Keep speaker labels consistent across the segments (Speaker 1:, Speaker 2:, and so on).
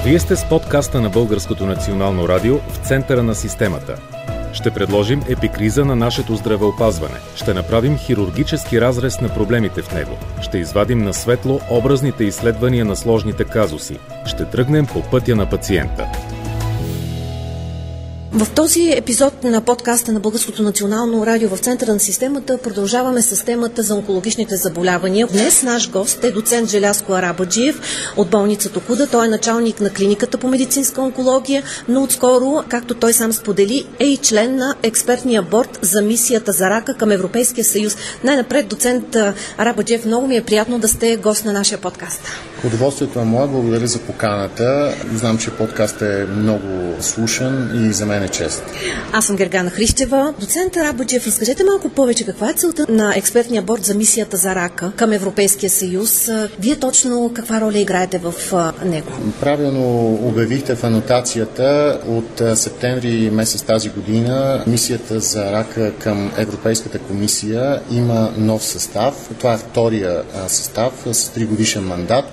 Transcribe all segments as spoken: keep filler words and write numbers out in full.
Speaker 1: Вие сте с подкаста на Българското национално радио в центъра на системата. Ще предложим епикриза на нашето здравеопазване. Ще направим хирургически разрез на проблемите в него. Ще извадим на светло образните изследвания на сложните казуси. Ще тръгнем по пътя на пациента.
Speaker 2: В този епизод на подкаста на Българското национално радио в центъра на системата продължаваме с темата за онкологичните заболявания. Днес наш гост е доцент Желязко Арабаджиев от болница Токуда. Той е началник на клиниката по медицинска онкология, но отскоро, както той сам сподели, е и член на експертния борд за мисията за рака към Европейския съюз. Най-напред, доцент Арабаджиев, много ми е приятно да сте гост на нашия подкаст.
Speaker 3: Удоволствието е мое, благодаря за поканата. Знам, че подкаст е много слушан и за мен е чест.
Speaker 2: Аз съм Гергана Христева. Доцент Арабаджиев, разкажете малко повече каква е целта на експертния борд за мисията за рака към Европейския съюз. Вие точно каква роля играете в него?
Speaker 3: Правилно обявихте в анотацията. От септември месец тази година мисията за рака към Европейската комисия има нов състав. Това е втория състав с тригодишен мандат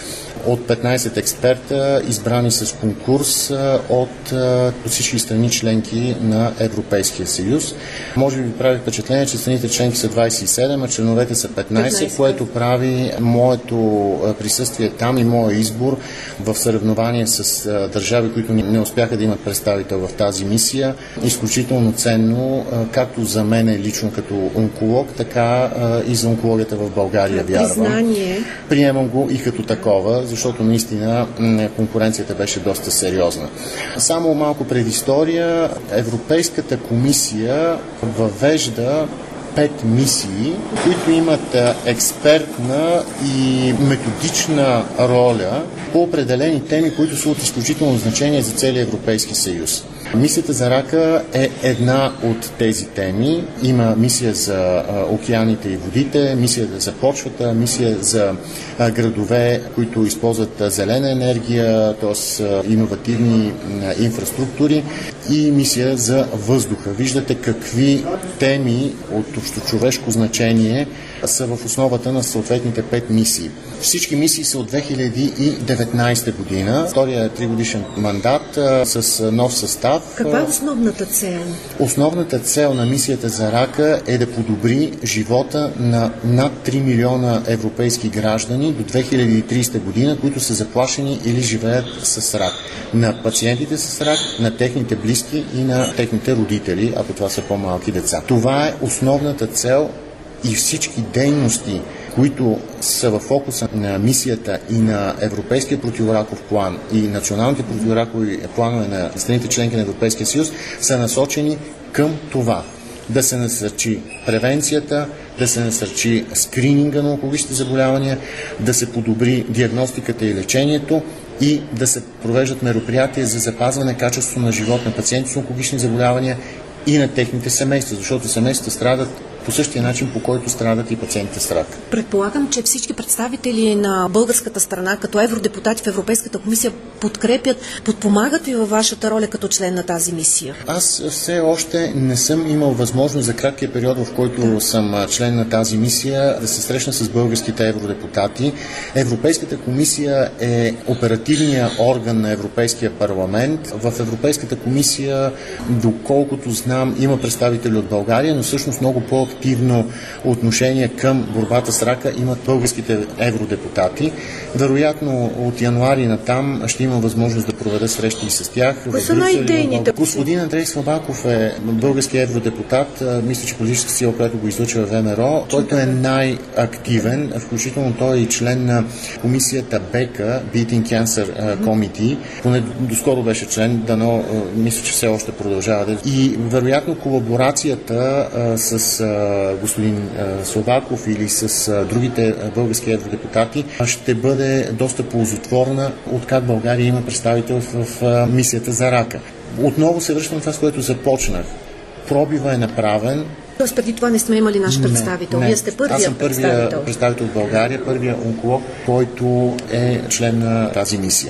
Speaker 3: от петнайсет експерта, избрани с конкурс от всички страни членки на Европейския съюз. Може би ви прави впечатление, че страните членки са двайсет и седем, а членовете са петнайсет, петнайсет, което прави моето присъствие там и моя избор в съревнование с държави, които не успяха да имат представител в тази мисия. Изключително ценно, както за мен лично като онколог, така и за онкологията в България, вярвам.
Speaker 2: Признание.
Speaker 3: Приемам го и като такова, защото наистина конкуренцията беше доста сериозна. Само малко предистория. Европейската комисия въвежда пет мисии, които имат експертна и методична роля по определени теми, които са от изключително значение за целия Европейски съюз. Мисията за рака е една от тези теми. Има мисия за океаните и водите, мисия за почвата, мисия за градове, които използват зелена енергия, т.е. иновативни инфраструктури, и мисия за въздуха. Виждате какви теми от общочовешко значение са в основата на съответните пет мисии. Всички мисии са от две хиляди и деветнайсета година. Втория тригодишен мандат а, с нов състав.
Speaker 2: Каква е основната цел?
Speaker 3: Основната цел на мисията за рака е да подобри живота на над три милиона европейски граждани до две хиляди и трийсета година, които са заплашени или живеят с рак. На пациентите с рак, на техните близки и на техните родители, ако това са по-малки деца. Това е основната цел и всички дейности, които са в фокуса на мисията и на Европейския противораков план и националните противоракови планове на страните членки на Европейския съюз, са насочени към това. Да се насърчи превенцията, да се насърчи скрининга на онкологичните заболявания, да се подобри диагностиката и лечението и да се провеждат мероприятия за запазване качеството на живот на пациенти с онкологични заболявания и на техните семейства, защото семействата страдат по същия начин, по който страдат и пациентите с рак.
Speaker 2: Предполагам, че всички представители на българската страна, като евродепутати в Европейската комисия, подкрепят, подпомагат ви във вашата роля като член на тази мисия?
Speaker 3: Аз все още не съм имал възможност за краткия период, в който съм член на тази мисия, да се срещна с българските евродепутати. Европейската комисия е оперативният орган на Европейския парламент. В Европейската комисия, доколкото знам, има представители от България, но всъщност много по активно отношение към борбата с рака имат българските евродепутати. Вероятно от януари натам ще има възможност да проведа срещи и с тях.
Speaker 2: Кои са най-идейните?
Speaker 3: Господин Андрей Слабаков е български евродепутат, мисля, че политическа сила, която го излучва в ВМРО, който е най-активен, включително той е и член на комисията БЕКА, Beating Cancer Committee, поне доскоро беше член, дано мисля, че все още продължава. И вероятно колаборацията с господин Слабаков или с другите български евродепутати ще бъде доста ползотворна, откак България има представител в мисията за рака. Отново се връщам това, с което започнах. Пробива е направен.
Speaker 2: Тоест преди това не сме имали наш представител.
Speaker 3: Не, не.
Speaker 2: Вие сте първия
Speaker 3: Аз съм първия
Speaker 2: представител.
Speaker 3: представител в България, първия онколог, който е член на тази мисия.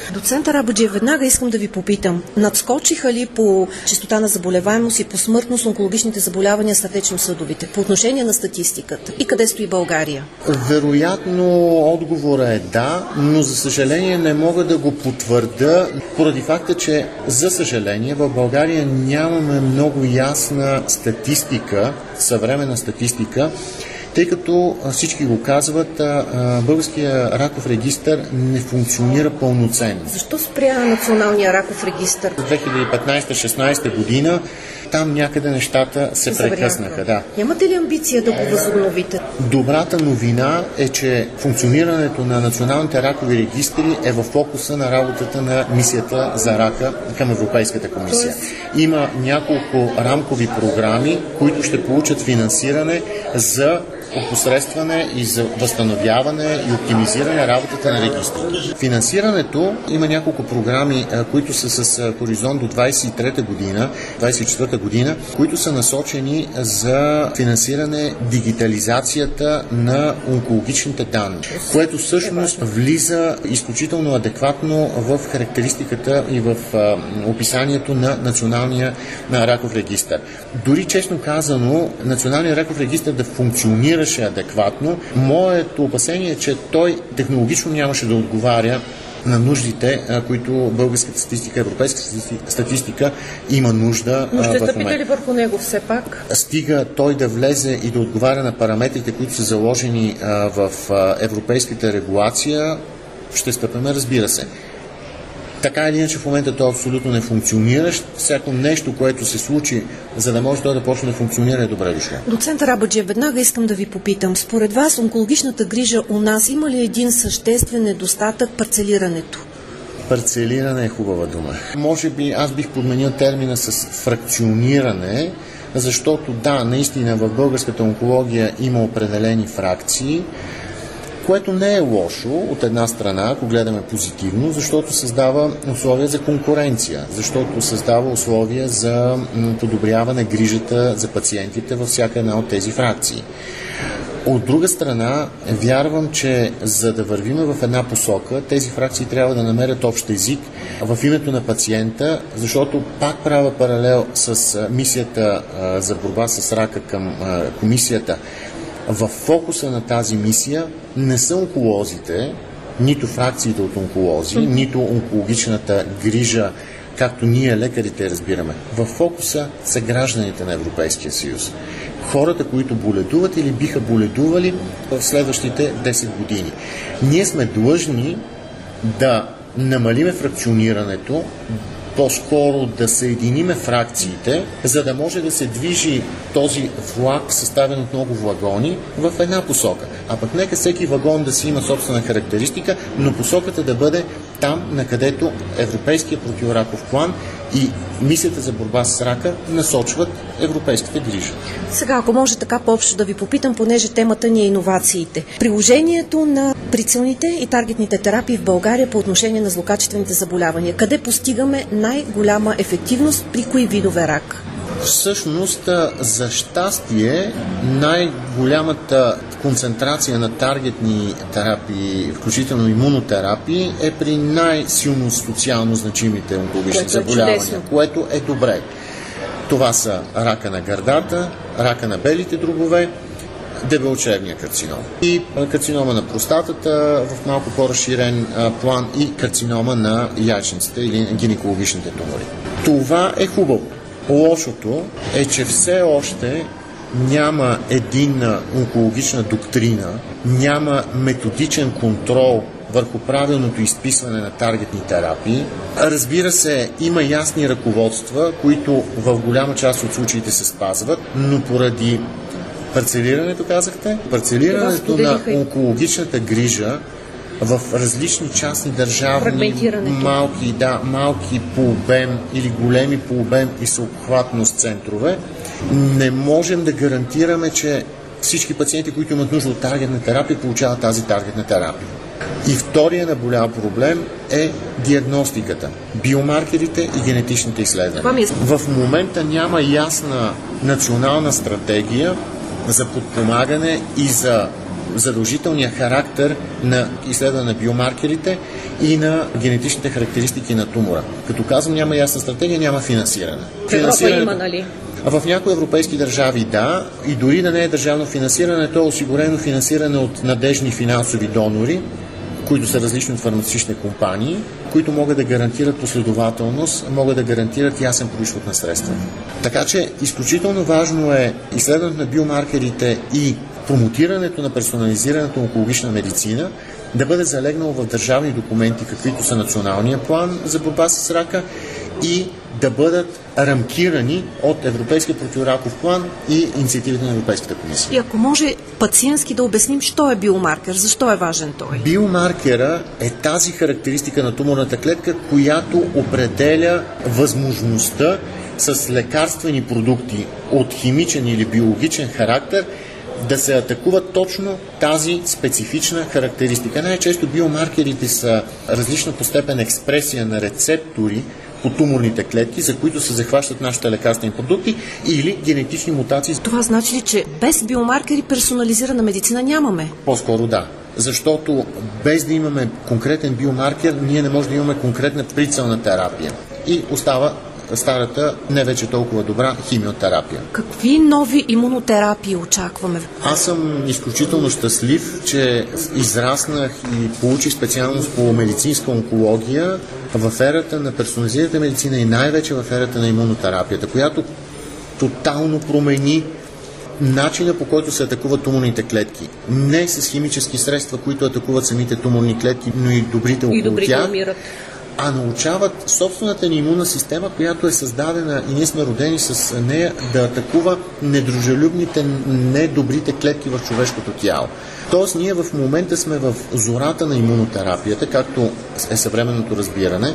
Speaker 2: Доцент Арабаджиев, веднага искам да ви попитам, надскочиха ли по честота на заболеваемост и по смъртност онкологичните заболявания сърдечно-съдовите по отношение на статистиката? И къде стои България?
Speaker 3: Вероятно отговорът е да, но за съжаление не мога да го потвърда, поради факта, че за съжаление в България нямаме много ясна статистика, съвременна статистика, тъй като всички го казват, българския раков регистър не функционира пълноценно.
Speaker 2: Защо спря националния раков регистър?
Speaker 3: две хиляди и петнадесета-шестнадесета година там някъде нещата се прекъснаха. Да.
Speaker 2: Нямате ли амбиция да го възобновите?
Speaker 3: Добрата новина е, че функционирането на националните ракови регистри е в фокуса на работата на мисията за рака към Европейската комисия. Има няколко рамкови програми, които ще получат финансиране за опосредстване и за възстановяване и оптимизиране работата на регистрите. Финансирането има няколко програми, които са с хоризонт до двадесет и трета година, двадесет и четвърта година, които са насочени за финансиране дигитализацията на онкологичните данни, което всъщност влиза изключително адекватно в характеристиката и в описанието на националния на раков регистър. Дори честно казано, националният раков регистър да функционира адекватно, моето опасение е, че той технологично нямаше да отговаря на нуждите, които българската статистика, европейската статистика има нужда.
Speaker 2: Но ще стъпите ли върху него все пак?
Speaker 3: Стига той да влезе и да отговаря на параметрите, които са заложени в европейската регулация, ще стъпаме, разбира се. Така или иначе в момента той абсолютно не функционира. Всяко нещо, което се случи, за да може той да почне да функционира, е добре дошло.
Speaker 2: Доцент Арабаджиев, веднага искам да ви попитам. Според вас онкологичната грижа у нас има ли един съществен недостатък — парцелирането?
Speaker 3: Парцелиране е хубава дума. Може би аз бих подменил термина с фракциониране, защото да, наистина в българската онкология има определени фракции, което не е лошо от една страна, ако гледаме позитивно, защото създава условия за конкуренция, защото създава условия за подобряване грижата за пациентите във всяка една от тези фракции. От друга страна, вярвам, че за да вървиме в една посока, тези фракции трябва да намерят общ език в името на пациента, защото пак правя паралел с мисията за борба с рака към комисията. В фокуса на тази мисия не са онколозите, нито фракциите от онколози, mm-hmm. нито онкологичната грижа, както ние лекарите разбираме. В фокуса са гражданите на Европейския съюз. Хората, които боледуват или биха боледували в следващите десет години. Ние сме длъжни да намалиме фракционирането, по-скоро да съединиме фракциите, за да може да се движи този влак, съставен от много вагони, в една посока. А пък нека всеки вагон да си има собствена характеристика, но посоката да бъде там, на където Европейския противораков план и мисията за борба с рака насочват европейските грижи.
Speaker 2: Сега, ако може така по-общо да ви попитам, понеже темата ни е иновациите. Приложението на прицелните и таргетните терапии в България по отношение на злокачествените заболявания. Къде постигаме най-голяма ефективност, при кои видове рак?
Speaker 3: Всъщност, за щастие, най-голямата концентрация на таргетни терапии, включително имунотерапии, е при най-силно социално значимите онкологични заболявания, чудесно. Което е добре. Това са рака на гърдата, рака на белите дробове, дебелчревния карцином и карцинома на простатата в малко по-разширен а, план и карцинома на яйчниците или гинекологичните тумори. Това е хубаво. Лошото е, че все още няма единна онкологична доктрина, няма методичен контрол върху правилното изписване на таргетни терапии. Разбира се, има ясни ръководства, които в голяма част от случаите се спазват, но поради парцелирането, казахте, парцелирането на онкологичната грижа в различни частни държавни, малки, да, малки по обем или големи по обем и съобхватност центрове, не можем да гарантираме, че всички пациенти, които имат нужда от таргетна терапия, получават тази таргетна терапия. И втория наболял проблем е диагностиката, биомаркерите и генетичните изследвания. В момента няма ясна национална стратегия за подпомагане и за задължителния характер на изследване на биомаркерите и на генетичните характеристики на тумора. Като казвам, няма ясна стратегия, няма финансиране.
Speaker 2: В Европа има, нали?
Speaker 3: В някои европейски държави да, и дори да не е държавно финансиране, то е осигурено финансиране от надежни финансови донори, които са различни от фармацевтични компании, които могат да гарантират последователност, могат да гарантират ясен произход на средства. Така че изключително важно е изследването на биомаркерите и промотирането на персонализираната онкологична медицина да бъде залегнало в държавни документи, каквито са националния план за борба с рака, и да бъдат рамкирани от Европейския противораков план и инициативите на Европейската комисия.
Speaker 2: И ако може пациентски да обясним, що е биомаркер, защо е важен той?
Speaker 3: Биомаркера е тази характеристика на туморната клетка, която определя възможността с лекарствени продукти от химичен или биологичен характер да се атакува точно тази специфична характеристика. Най-често биомаркерите са различна по степен експресия на рецептори по туморните клетки, за които се захващат нашите лекарствени продукти, или генетични мутации.
Speaker 2: Това значи ли, че без биомаркери персонализирана медицина нямаме?
Speaker 3: По-скоро да. Защото без да имаме конкретен биомаркер, ние не можем да имаме конкретна прицелна терапия. И остава старата, не вече толкова добра химиотерапия.
Speaker 2: Какви нови имунотерапии очакваме?
Speaker 3: Аз съм изключително щастлив, че израснах и получих специалност по медицинска онкология в ерата на персонализираната медицина и най-вече в ерата на имунотерапията, която тотално промени начина, по който се атакуват туморните клетки. Не с химически средства, които атакуват самите туморни клетки, но и добрите около
Speaker 2: и добрите
Speaker 3: тях,
Speaker 2: умират.
Speaker 3: А научават собствената ни имунна система, която е създадена и ние сме родени с нея, да атакува недружелюбните, недобрите клетки в човешкото тяло. Тоест, ние в момента сме в зората на имунотерапията, както е съвременното разбиране,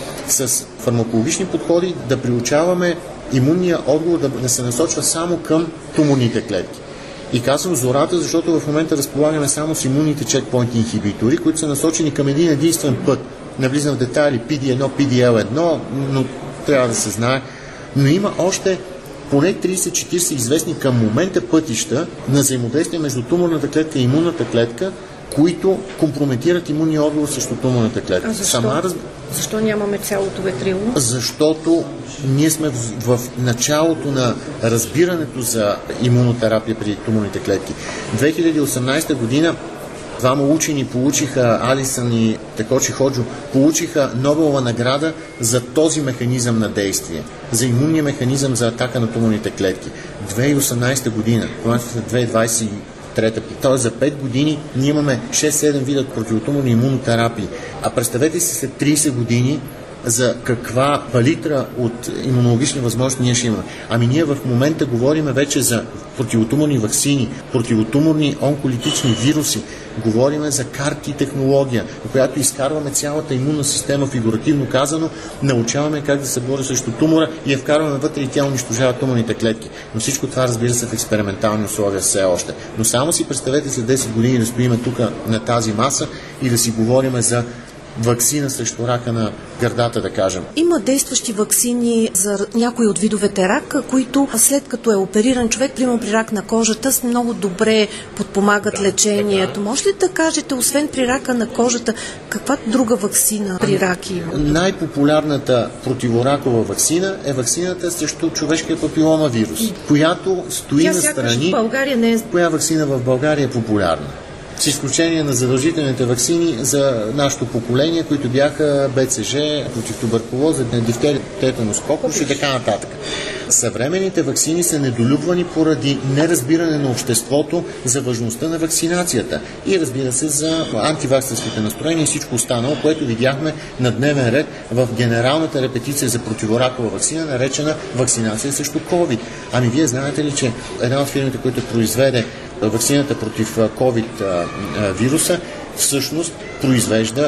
Speaker 3: с фармакологични подходи да приучаваме имунния отговор да, да се насочва само към туморните клетки. И казвам зората, защото в момента разполагаме само с имунните чекпоинт инхибитори, които са насочени към един единствен път. Не влизам в детайли пи ди едно, пи ди ел едно, но трябва да се знае. Но има още поне трийсет-четирийсет известни към момента пътища на взаимодействие между туморната клетка и имунната клетка, които компрометират имунния отговор срещу туморната клетка.
Speaker 2: А защо?
Speaker 3: Сама раз...
Speaker 2: защо нямаме цялото ветрило?
Speaker 3: Защото ние сме в, в началото на разбирането за имунотерапия при туморните клетки. две хиляди и осемнадесета година двама учени получиха, Алисън и Текочи Ходжо, получиха Нобелова награда за този механизъм на действие, за имунния механизъм за атака на туморните клетки. две хиляди и осемнадесета година, две хиляди двадесет и трета, т.е. за пет години ние имаме шест-седем вида противотуморни имунотерапии. А представете си след трийсет години за каква палитра от имунологични възможности ние ще имаме. Ами ние в момента говорим вече за противотуморни ваксини, противотуморни онколитични вируси, говорим за карти и технология, в която изкарваме цялата имунна система, фигуративно казано, научаваме как да се бори срещу тумора и я вкарваме вътре и тя унищожава туморните клетки. Но всичко това, разбира се, в експериментални условия все още. Но само си представете след десет години да стоим тук на тази маса и да си говорим за ваксина срещу рака на гърдата, да кажем.
Speaker 2: Има действащи ваксини за някои от видовете рак, които след като е опериран човек, примерно при рак на кожата, много добре подпомагат да, лечението. Така. Може ли да кажете, освен при рака на кожата, каква друга ваксина при рак има?
Speaker 3: Най-популярната противоракова ваксина е ваксината срещу човешкия папилома вирус, която стои
Speaker 2: Тя
Speaker 3: настрани.
Speaker 2: България не е...
Speaker 3: Коя ваксина в България е популярна? С изключение на задължителните ваксини за нашето поколение, които бяха Б Ц Ж, против туберкулоза, дифтерия, тетанус, кокош и така нататък. Съвременните ваксини са недолюбвани поради неразбиране на обществото за важността на вакцинацията и, разбира се, за антиваксърските настроения и всичко останало, което видяхме на дневен ред в генералната репетиция за противоракова ваксина, наречена вакцинация срещу COVID. Ами вие знаете ли, че една от фирмите, които произведе ваксината против COVID вируса, всъщност произвежда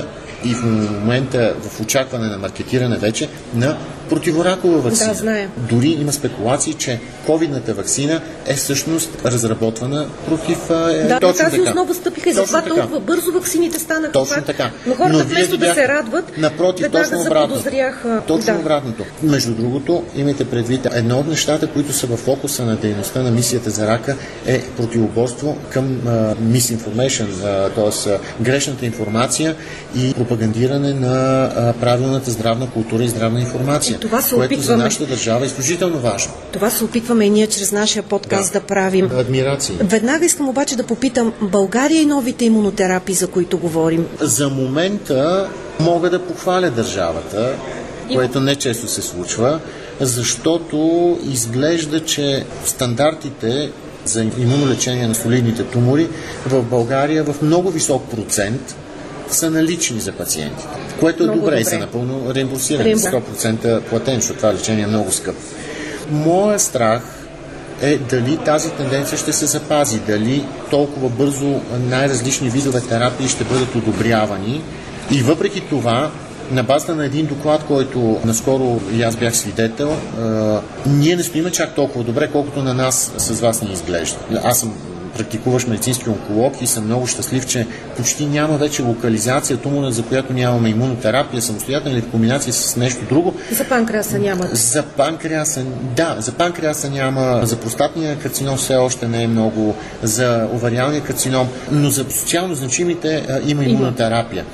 Speaker 3: и в момента в очакване на маркетиране вече на противоракова ваксина.
Speaker 2: Да, знаем.
Speaker 3: Дори има спекулации, че ковидната ваксина е всъщност разработвана против... Е,
Speaker 2: да,
Speaker 3: точно
Speaker 2: тази
Speaker 3: така.
Speaker 2: основа стъпиха и затова толкова бързо ваксините станаха.
Speaker 3: Точно
Speaker 2: факт.
Speaker 3: така.
Speaker 2: Но хората
Speaker 3: Но
Speaker 2: вместо да
Speaker 3: бях...
Speaker 2: се радват,
Speaker 3: напротив, точно обратното.
Speaker 2: заподозряха...
Speaker 3: Точно
Speaker 2: да.
Speaker 3: обратното. Между другото, имайте предвид, едно от нещата, които са в фокуса на дейността на мисията за рака е противоборство към uh, misinformation, т.е. грешната информация и пропагандиране на uh, правилната здравна култура и здравна информация,
Speaker 2: това се
Speaker 3: което
Speaker 2: опитваме...
Speaker 3: за нашата държава е изключително важно.
Speaker 2: Това се опитваме и ние чрез нашия подкаст да, да правим.
Speaker 3: Адмирации.
Speaker 2: Веднага искам обаче да попитам, България и новите имунотерапии, за които говорим?
Speaker 3: За момента мога да похваля държавата, което не често се случва, защото изглежда, че стандартите за имунолечение на солидните тумори в България в много висок процент са налични за пациентите, което е
Speaker 2: много
Speaker 3: добре,
Speaker 2: добре
Speaker 3: и са напълно реимбурсирани, сто процента платен, защото това лечение е много скъпо. Моя страх е дали тази тенденция ще се запази, дали толкова бързо най-различни видове терапии ще бъдат одобрявани и въпреки това, на базата на един доклад, който наскоро и аз бях свидетел, е, ние не стоиме чак толкова добре, колкото на нас с вас ни изглежда. Аз съм практикуващ медицински онколог и съм много щастлив, че почти няма вече локализация тумора, за която нямаме имунотерапия, самостоятелна или в комбинация с нещо друго.
Speaker 2: За панкреаса няма.
Speaker 3: За панкреаса, да, за панкреаса няма, за простатния карцином все още не е много, за овариалния карцином, но за социално значимите а, има имунотерапия.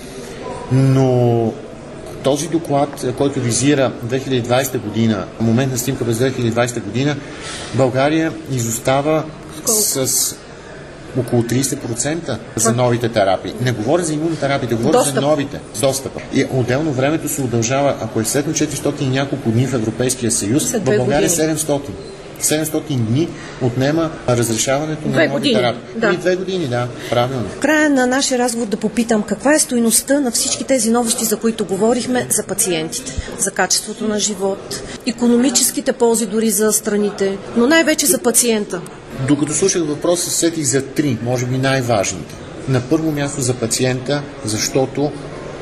Speaker 3: Но този доклад, който визира две хиляди и двадесета година, моментна снимка през две хиляди и двадесета година, България изостава с около тридесет процента за новите терапии. Не говоря за имунотерапията, говоря Достъп. за новите. Достъпа. И отделно времето се удължава, ако е средно четиристотин и няколко дни в Европейския съюз, в България седемстотин. седемстотин дни отнема разрешаването на нови терапии.
Speaker 2: Да.
Speaker 3: И две години, да, правилно.
Speaker 2: В края на нашия разговор да попитам, каква е стойността на всички тези новости, за които говорихме, за пациентите, за качеството на живот, икономическите ползи дори за страните, но най-вече за пациента.
Speaker 3: Докато слушах въпроса, сетих за три, може би най-важните. На първо място за пациента, защото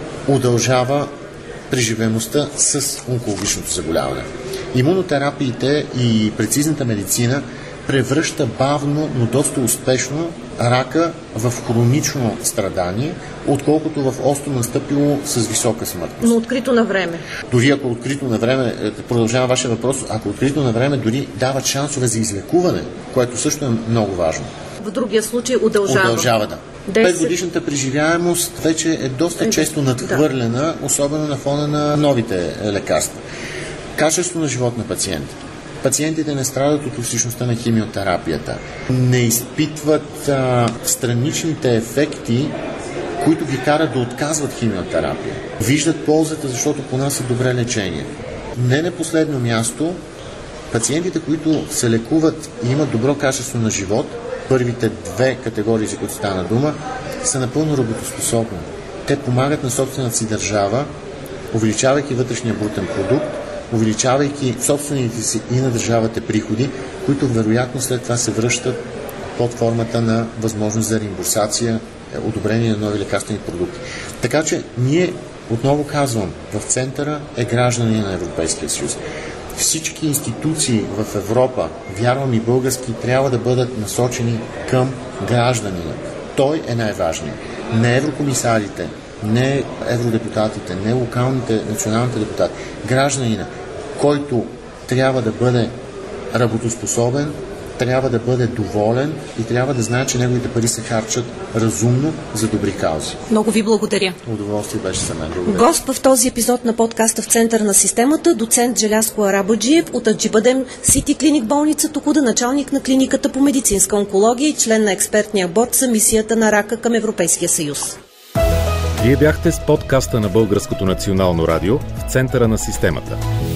Speaker 3: удължава преживеността с онкологичното заболяване. Имунотерапиите и прецизната медицина превръща бавно, но доста успешно рака в хронично страдание, отколкото в остро настъпило с висока смъртност.
Speaker 2: Но открито на време.
Speaker 3: Дори ако открито на време, продължавам вашия въпрос, ако открито на време дори дават шансове за излекуване, което също е много важно.
Speaker 2: В другия случай удължава.
Speaker 3: Удължава, да. Петгодишната преживяемост вече е доста е, често надхвърлена, да. Особено на фона на новите лекарства. Качество на живот на пациента. Пациентите не страдат от токсичността на химиотерапията. Не изпитват а, страничните ефекти, които ги карат да отказват химиотерапия. Виждат ползата, защото понасят добре лечение. Не на последно място, пациентите, които се лекуват и имат добро качество на живот, първите две категории, за които стана дума, са напълно работоспособни. Те помагат на собствената си държава, увеличавайки вътрешния брутен продукт, увеличавайки собствените си и на държавата приходи, които вероятно след това се връщат под формата на възможност за реимбурсация, одобрение на нови лекарствени продукти. Така че ние, отново казвам, в центъра е граждани на Европейския съюз. Всички институции в Европа, вярвам и български, трябва да бъдат насочени към гражданина. Той е най-важният. Не еврокомисарите, не евродепутатите, не локалните, националните депутати. Гражданина, който трябва да бъде работоспособен, трябва да бъде доволен и трябва да знае, че неговите пари се харчат разумно за добри каузи.
Speaker 2: Много ви благодаря.
Speaker 3: Удоволствие беше за мен. Благодаря.
Speaker 2: Гост в този епизод на подкаста в центъра на системата, доцент Желязко Арабаджиев от Аджибадем Сити Клиник болница Токуда, началник на клиниката по медицинска онкология и член на експертния борд за мисията на рака към Европейския съюз.
Speaker 1: Вие бяхте с подкаста на Българското национално радио в центъра на системата.